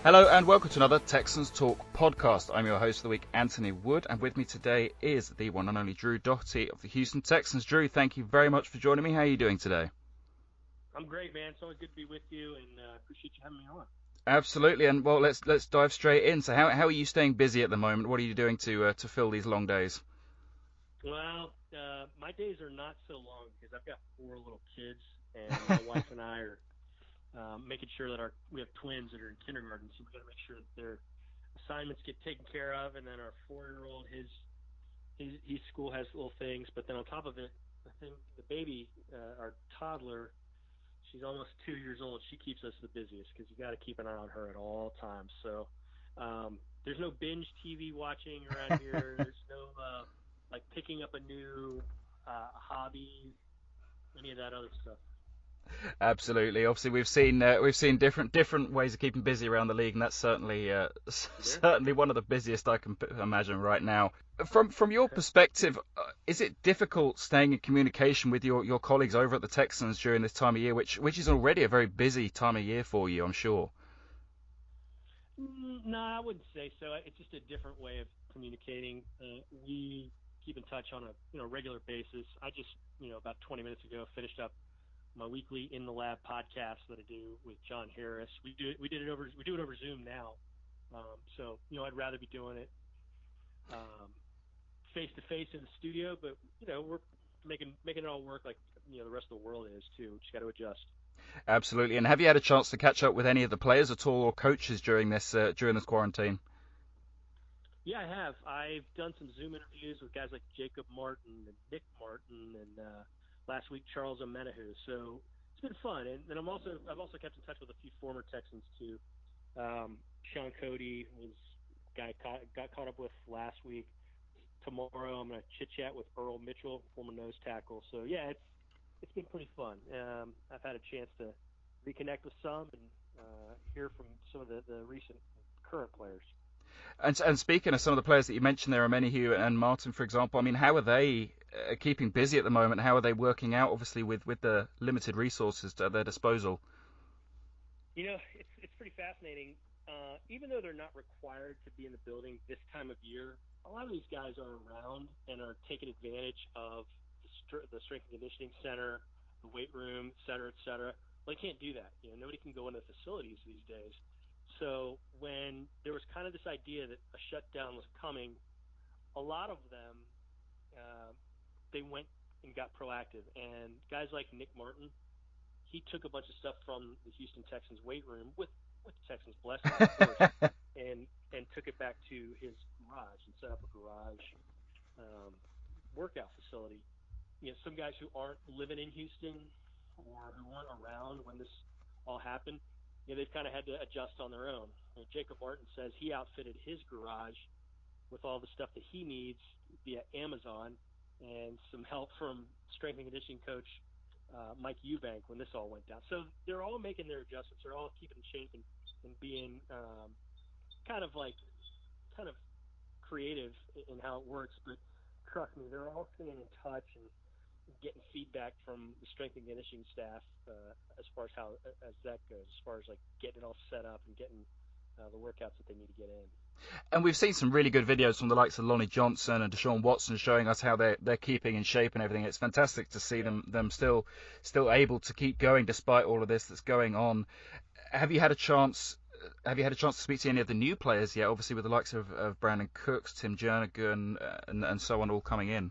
Hello and welcome to another Texans Talk podcast. I'm your host for the week, Anthony Wood, and with me today is the one and only Drew Doherty of the Houston Texans. Drew, thank you very much for joining me. How are you doing today? I'm great, man. It's always good to be with you, and appreciate you having me on. Absolutely, and well, let's dive straight in. So, how are you staying busy at the moment? What are you doing to fill these long days? Well, my days are not so long because I've got 4 little kids, and my wife and I are making sure that we have twins that are in kindergarten, so we've got to make sure that their assignments get taken care of. And then our 4-year-old, his school has little things, but then on top of it, the baby, our toddler, she's almost 2 years old. She keeps us the busiest because you got to keep an eye on her at all times. So there's no binge TV watching around here. There's no like picking up a new hobby, any of that other stuff. Absolutely. Obviously, we've seen different ways of keeping busy around the league, and that's certainly certainly one of the busiest I can imagine right now. From your perspective, is it difficult staying in communication with your colleagues over at the Texans during this time of year, which is already a very busy time of year for you, I'm sure? No, I wouldn't say so. It's just a different way of communicating. We keep in touch on a regular basis. I just about 20 minutes ago finished up my weekly In the Lab podcast that I do with John Harris. We do it over Zoom now. So I'd rather be doing it face to face in the studio, but we're making it all work like the rest of the world is too. Just got to adjust. Absolutely. And have you had a chance to catch up with any of the players at all or coaches during this quarantine? Yeah, I have. I've done some Zoom interviews with guys like Jacob Martin and Nick Martin, and last week Charles Omenihu. So it's been fun, and I've also kept in touch with a few former Texans too. Sean Cody was a guy got caught up with last week. Tomorrow I'm going to chit chat with Earl Mitchell, former nose tackle. So yeah, it's been pretty fun. I've had a chance to reconnect with some and hear from some of the recent current players. And speaking of some of the players that you mentioned there, Omenihu and Martin, for example, I mean, how are they keeping busy at the moment? How are they working out, obviously, with the limited resources at their disposal? It's pretty fascinating. Even though they're not required to be in the building this time of year, a lot of these guys are around and are taking advantage of the strength and conditioning center, the weight room, et cetera, et cetera. Well, they can't do that. Nobody can go into the facilities these days. So when there was kind of this idea that a shutdown was coming, a lot of them, they went and got proactive. And guys like Nick Martin, he took a bunch of stuff from the Houston Texans weight room with the Texans' blessing, of course, and took it back to his garage and set up a garage workout facility. Some guys who aren't living in Houston or who weren't around when this all happened, they've kind of had to adjust on their own. Jacob Martin says he outfitted his garage with all the stuff that he needs via Amazon and some help from strength and conditioning coach Mike Eubank when this all went down. So they're all making their adjustments. They're all keeping in shape and being kind of creative in how it works. But trust me, they're all staying in touch and getting feedback from the strength and conditioning staff as far as as that goes, as far as like getting it all set up and getting the workouts that they need to get in. And we've seen some really good videos from the likes of Lonnie Johnson and Deshaun Watson showing us how they're keeping in shape and everything. It's fantastic to see them still able to keep going despite all of this that's going on. Have you had a chance to speak to any of the new players yet? Obviously, with the likes of Brandon Cooks, Tim Jernigan, and so on all coming in.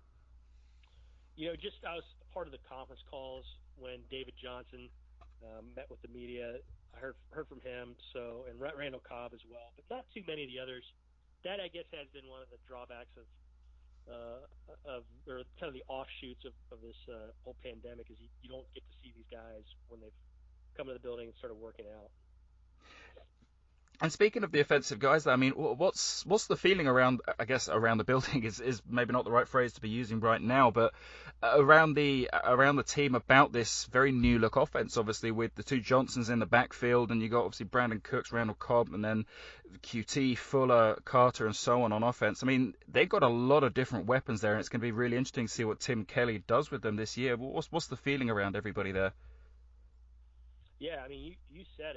I was part of the conference calls when David Johnson met with the media. I heard from him, and Randall Cobb as well, but not too many of the others. That, I guess, has been one of the drawbacks of or kind of the offshoots of this whole pandemic is you don't get to see these guys when they've come to the building and started working out. And speaking of the offensive guys, I mean, what's the feeling around? I guess around the building is maybe not the right phrase to be using right now, but around the team about this very new look offense. Obviously, with the two Johnsons in the backfield, and you got obviously Brandon Cooks, Randall Cobb, and then QT, Fuller, Carter, and so on offense. I mean, they've got a lot of different weapons there, and it's going to be really interesting to see what Tim Kelly does with them this year. What's the feeling around everybody there? Yeah, I mean, you said it.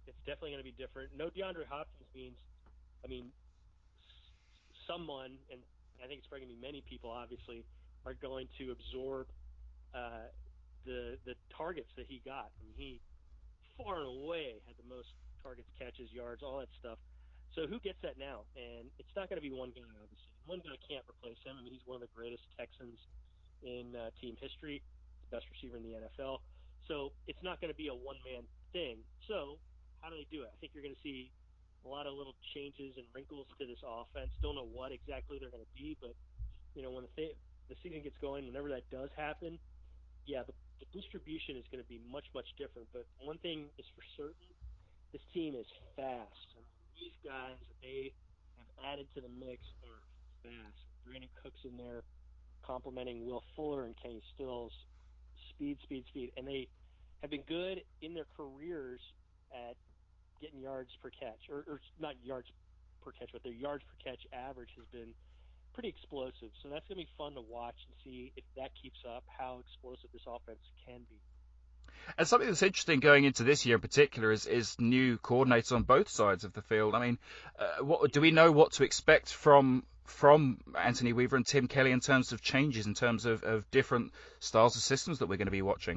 It's definitely going to be different. No DeAndre Hopkins means, I mean, someone, and I think it's probably going to be many people, obviously, are going to absorb uh, the targets that he got. I mean, he far and away had the most targets, catches, yards, all that stuff. So who gets that now? And it's not going to be one guy, obviously. One guy can't replace him. I mean, he's one of the greatest Texans in team history, the best receiver in the NFL. So it's not going to be a one-man thing. So how do they do it? I think you're going to see a lot of little changes and wrinkles to this offense. Don't know what exactly they're going to be, but when the season gets going, whenever that does happen, yeah, the distribution is going to be much, much different. But one thing is for certain, this team is fast. I mean, these guys that they have added to the mix are fast. Brandon Cooks in there complementing Will Fuller and Kenny Stills. Speed, speed, speed. And they have been good in their careers at getting yards per catch, or not yards per catch, but their yards per catch average has been pretty explosive. So that's going to be fun to watch and see if that keeps up, how explosive this offense can be. And something that's interesting going into this year in particular is new coordinators on both sides of the field. I mean, what do we know what to expect from Anthony Weaver and Tim Kelly in terms of changes, in terms of different styles of systems that we're going to be watching?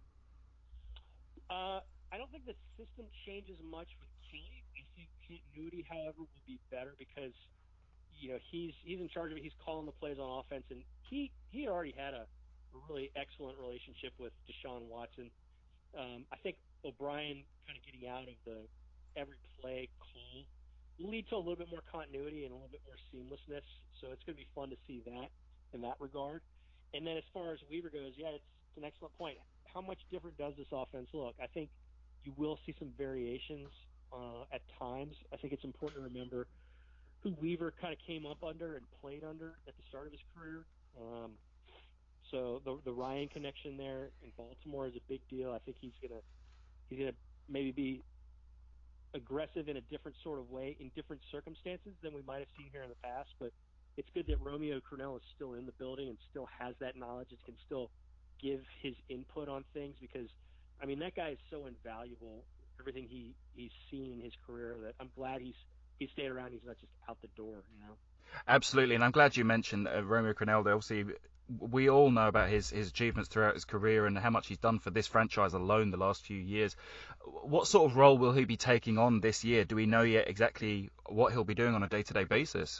I don't think the system changes much with Kelly. I think continuity, however, will be better because he's in charge of it. He's calling the plays on offense, and he already had a really excellent relationship with Deshaun Watson. I think O'Brien kind of getting out of the every play call will lead to a little bit more continuity and a little bit more seamlessness. So it's going to be fun to see that in that regard. And then as far as Weaver goes, yeah, it's an excellent point. How much different does this offense look? I think you will see some variations at times. I think it's important to remember who Weaver kind of came up under and played under at the start of his career. So the Ryan connection there in Baltimore is a big deal. I think he's gonna maybe be aggressive in a different sort of way in different circumstances than we might have seen here in the past. But it's good that Romeo Crennel is still in the building and still has that knowledge and can still give his input on things because, I mean, that guy is so invaluable. Everything he's seen in his career that I'm glad he's stayed around. He's not just out the door, Absolutely, and I'm glad you mentioned Romeo Crennel. Obviously, we all know about his achievements throughout his career and how much he's done for this franchise alone the last few years. What sort of role will he be taking on this year? Do we know yet exactly what he'll be doing on a day-to-day basis?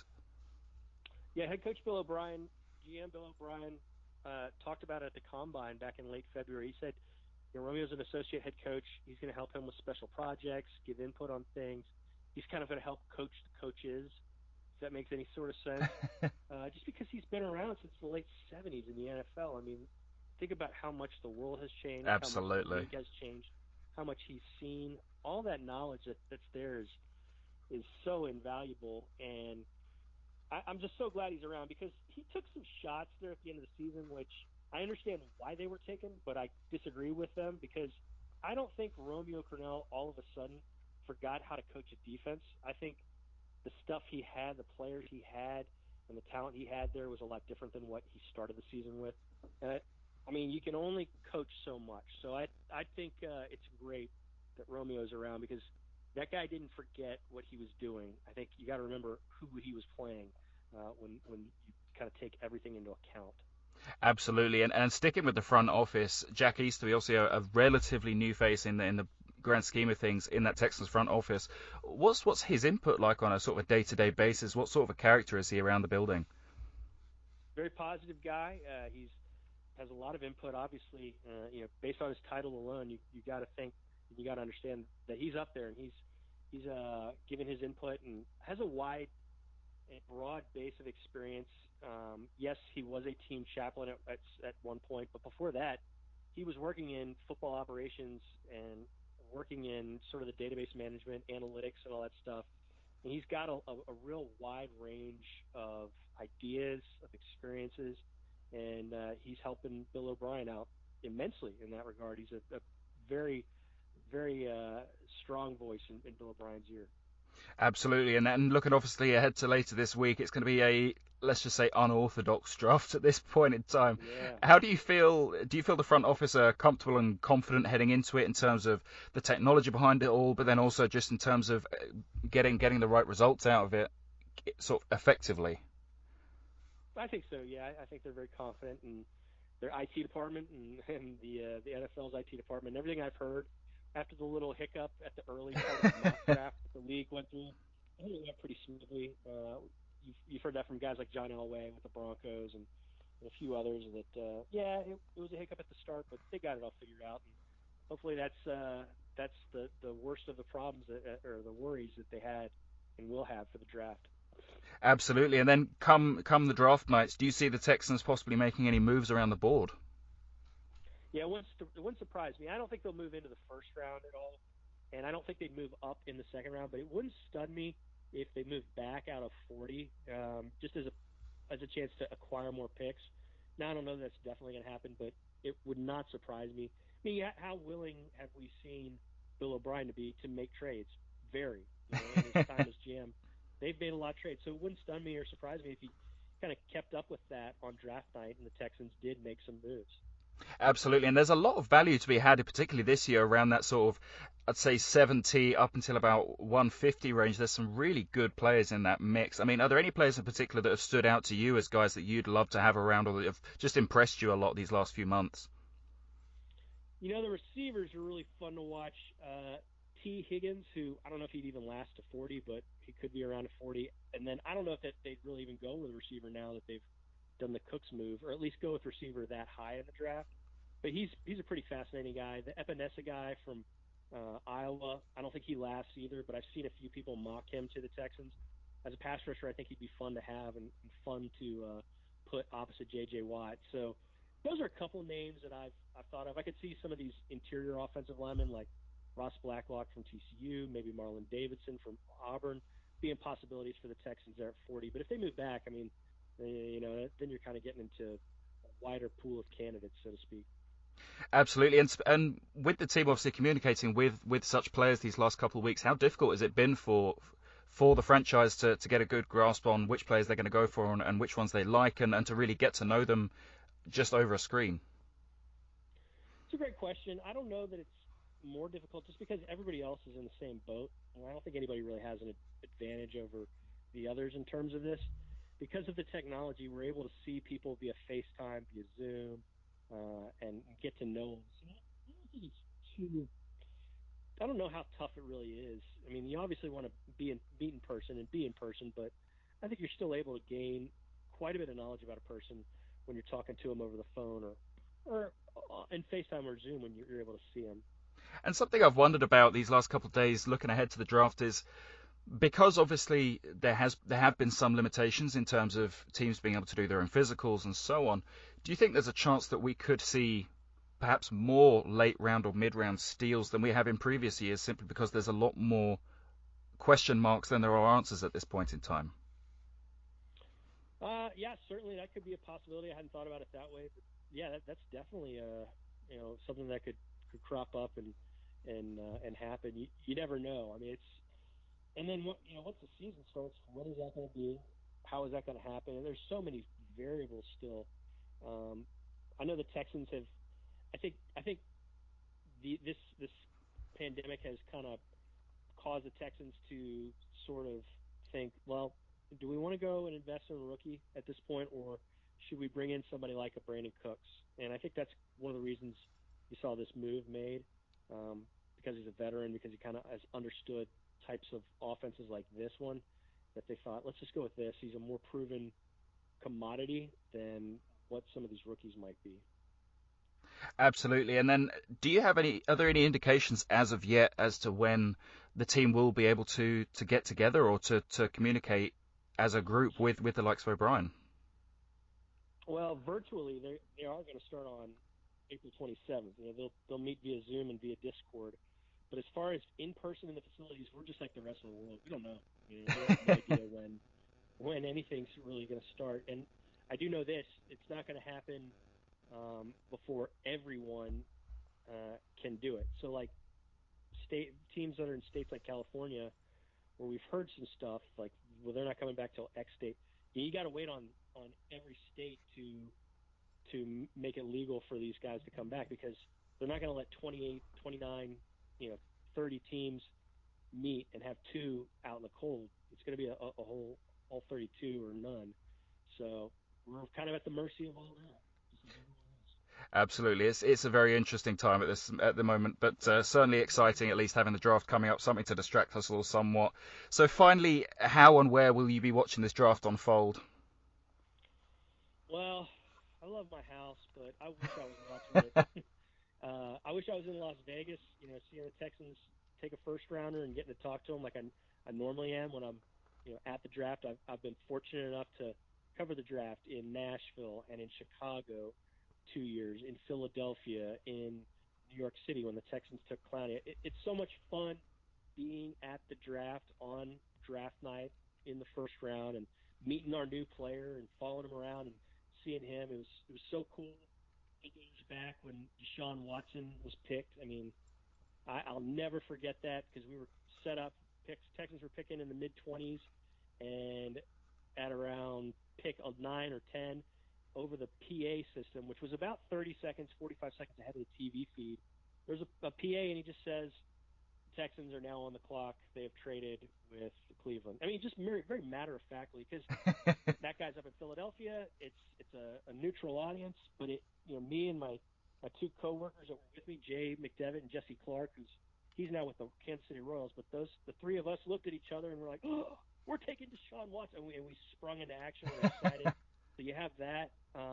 Yeah, head coach Bill O'Brien, GM Bill O'Brien, talked about it at the Combine back in late February. He said, Romeo's an associate head coach. He's going to help him with special projects, give input on things. He's kind of going to help coach the coaches, if that makes any sort of sense. Just because he's been around since the late 70s in the NFL. I mean, think about how much the world has changed, Absolutely. how much the league has changed, how much he's seen. All that knowledge that's there is so invaluable. And I'm just so glad he's around because he took some shots there at the end of the season, which I understand why they were taken, but I disagree with them because I don't think Romeo Crennel all of a sudden forgot how to coach a defense. I think the stuff he had, the players he had, and the talent he had there was a lot different than what he started the season with. And I mean, you can only coach so much. So I think it's great that Romeo's around because that guy didn't forget what he was doing. I think you got to remember who he was playing when you kind of take everything into account. Absolutely, and sticking with the front office, Jack Easterby, obviously a relatively new face in the grand scheme of things in that Texans front office. What's his input like on a sort of a day-to-day basis? What sort of a character is he around the building? Very positive guy. He's has a lot of input. Obviously, based on his title alone, you got to think, you got to understand that he's up there and he's given his input and has a wide and broad base of experience. Yes, he was a team chaplain at one point, but before that, he was working in football operations and working in sort of the database management, analytics, and all that stuff. And he's got a real wide range of ideas, of experiences, and he's helping Bill O'Brien out immensely in that regard. He's a very, very strong voice in Bill O'Brien's ear. Absolutely, and looking obviously ahead to later this week, it's going to be a let's just say, unorthodox draft at this point in time. Yeah. How do you feel? Do you feel the front office are comfortable and confident heading into it in terms of the technology behind it all, but then also just in terms of getting the right results out of it, sort of effectively? I think so. Yeah, I think they're very confident in their IT department and the NFL's IT department. Everything I've heard after the little hiccup at the early part of the mock draft that the league went through, I think it went pretty smoothly. You've heard that from guys like John Elway with the Broncos and a few others that yeah, it was a hiccup at the start, but they got it all figured out. And hopefully that's the worst of the problems or the worries that they had and will have for the draft. Absolutely. And then come the draft nights, do you see the Texans possibly making any moves around the board? Yeah, it wouldn't surprise me. I don't think they'll move into the first round at all, and I don't think they'd move up in the second round. But it wouldn't stun me if they moved back out of 40, just as a chance to acquire more picks. Now I don't know that that's definitely going to happen, but it would not surprise me. I mean, how willing have we seen Bill O'Brien to be to make trades? Very. In his time as GM, they've made a lot of trades, so it wouldn't stun me or surprise me if he kind of kept up with that on draft night and the Texans did make some moves. Absolutely, and there's a lot of value to be had, particularly this year, around that sort of, I'd say 70 up until about 150 range. There's some really good players in that mix. I mean, are there any players in particular that have stood out to you as guys that you'd love to have around or that have just impressed you a lot these last few months? The receivers are really fun to watch. T. Higgins, who I don't know if he'd even last to 40, but he could be around to 40. And then I don't know if they'd really even go with a receiver now that they've done the Cooks move, or at least go with receiver that high in the draft. But he's a pretty fascinating guy. The Epinesa guy from Iowa, I don't think he lasts either, but I've seen a few people mock him to the Texans. As a pass rusher, I think he'd be fun to have and fun to put opposite J.J. Watt. So those are a couple names that I've thought of. I could see some of these interior offensive linemen like Ross Blacklock from TCU, maybe Marlon Davidson from Auburn, being possibilities for the Texans there at 40. But if they move back, I mean, then you're kind of getting into a wider pool of candidates, so to speak. Absolutely, and with the team obviously communicating with such players these last couple of weeks, how difficult has it been for the franchise to get a good grasp on which players they're going to go for and which ones they like and to really get to know them just over a screen? It's a great question. I don't know that it's more difficult just because everybody else is in the same boat. And I don't think anybody really has an advantage over the others in terms of this. Because of the technology, we're able to see people via FaceTime, via Zoom, and get to know them. So I don't think it's too. I don't know how tough it really is. I mean, you obviously want to meet in person and be in person, but I think you're still able to gain quite a bit of knowledge about a person when you're talking to them over the phone or in FaceTime or Zoom when you're able to see them. And something I've wondered about these last couple of days, looking ahead to the draft, is because obviously there have been some limitations in terms of teams being able to do their own physicals and so on. Do you think there's a chance that we could see perhaps more late round or mid round steals than we have in previous years, simply because there's a lot more question marks than there are answers at this point in time? Yeah, certainly that could be a possibility. I hadn't thought about it that way, but yeah, that's definitely something that could crop up and happen. You never know. I mean, it's and then once the season starts, what is that going to be? How is that going to happen? And there's so many variables still. I know the Texans have. I think this pandemic has kind of caused the Texans to sort of think, well, do we want to go and invest in a rookie at this point, or should we bring in somebody like a Brandon Cooks? And I think that's one of the reasons you saw this move made, because he's a veteran, because he kind of has understood types of offenses like this one, that they thought, let's just go with this. He's a more proven commodity than what some of these rookies might be. Absolutely. And then, are there any indications as of yet as to when the team will be able to get together or to communicate as a group with the likes of O'Brien? Well, virtually, they are going to start on April 27th. They'll meet via Zoom and via Discord. But as far as in person in the facilities, we're just like the rest of the world. We don't know. We have no idea when anything's really going to start. And I do know this: it's not going to happen before everyone can do it. So, like teams that are in states like California, where we've heard some stuff like, well, they're not coming back till X date. you got to wait on every state to make it legal for these guys to come back, because they're not going to let 28, 29, 30 teams meet and have two out in the cold. It's going to be a whole all 32 or none. So we're kind of at the mercy of all that. Absolutely, it's a very interesting time at the moment, but certainly exciting. At least having the draft coming up, something to distract us all somewhat. So finally, how and where will you be watching this draft unfold? Well, I love my house, but I wish I was watching it. I wish I was in Las Vegas, seeing the Texans take a first rounder and getting to talk to them like I normally am when I'm, at the draft. I've been fortunate enough to cover the draft in Nashville and in Chicago 2 years, in Philadelphia, in New York City when the Texans took Clowney. It's so much fun being at the draft on draft night in the first round and meeting our new player and following him around and seeing him. It was so cool. 8 years back when Deshaun Watson was picked. I mean, I'll never forget that, because we were set up. Texans were picking in the mid-20s, and at around pick 9 or 10, over the PA system, which was about 30 seconds, 45 seconds ahead of the TV feed, there's a PA, and he just says, Texans are now on the clock. They have traded with Cleveland. I mean, just very, very matter-of-factly, because that guy's up in Philadelphia. It's a neutral audience, but me and my two coworkers that were with me, Jay McDevitt and Jesse Clark, he's now with the Kansas City Royals, but the three of us looked at each other and were like, oh, we're taking Deshaun Watson, and we sprung into action. We're excited. So you have that.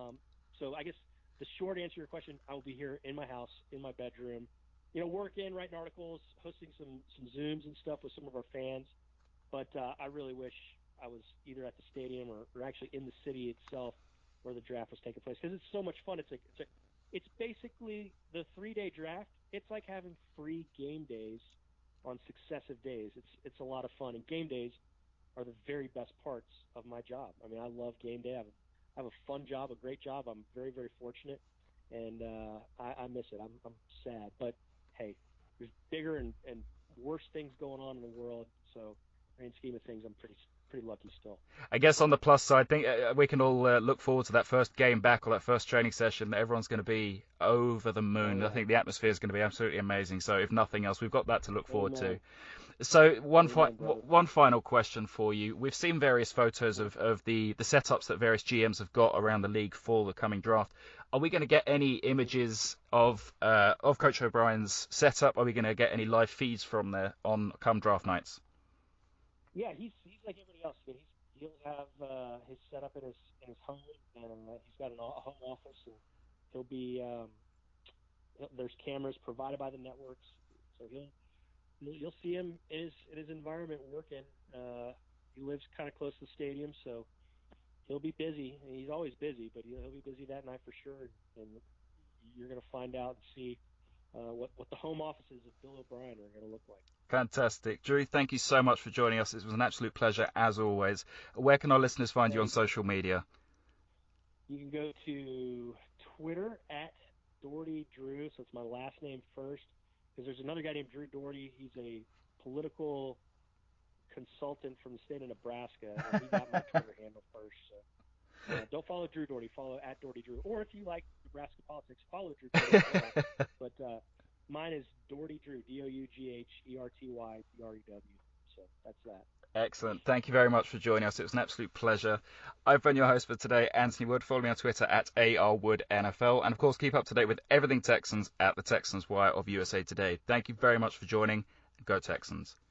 So I guess the short answer to your question, I will be here in my house, in my bedroom, working, writing articles, hosting some Zooms and stuff with some of our fans. But I really wish I was either at the stadium or actually in the city itself where the draft was taking place, because it's so much fun. It's basically the 3-day draft. It's like having free game days on successive days. It's a lot of fun, and game days are the very best parts of my job. I mean, I love game day. I have a fun job, a great job. I'm very, very fortunate, and I miss it. I'm sad, but hey, there's bigger and worse things going on in the world. So, in the scheme of things, I'm pretty lucky still. I guess on the plus side, I think we can all look forward to that first game back, or that first training session. Everyone's going to be over the moon. Oh, yeah. I think the atmosphere is going to be absolutely amazing. So if nothing else, we've got that to look forward to. So one final question for you. We've seen various photos of the setups that various GMs have got around the league for the coming draft. Are we going to get any images of Coach O'Brien's setup? Are we going to get any live feeds from there on come draft nights? Yeah, he's like everybody else. He'll have his setup in his home, and he's got a home office, and he'll be there's cameras provided by the networks, so you'll see him in his environment working. He lives kind of close to the stadium, so he'll be busy. And he's always busy, but he'll be busy that night for sure. And you're going to find out and see what the home offices of Bill O'Brien are going to look like. Fantastic. Drew, thank you so much for joining us. It was an absolute pleasure, as always. Where can our listeners find you on social media? You can go to Twitter at Doherty Drew, so it's my last name first, because there's another guy named Drew Doherty. He's a political consultant from the state of Nebraska, and he got my Twitter handle first. So don't follow Drew Doherty. Follow at Doherty Drew. Or if you like Nebraska politics, follow Drew Doherty. But mine is Doherty Drew, DOUGHERTY DREW. So that's that. Excellent. Thank you very much for joining us. It was an absolute pleasure. I've been your host for today, Anthony Wood. Follow me on Twitter at ARWoodNFL. And, of course, keep up to date with everything Texans at the Texans Wire of USA Today. Thank you very much for joining. Go Texans.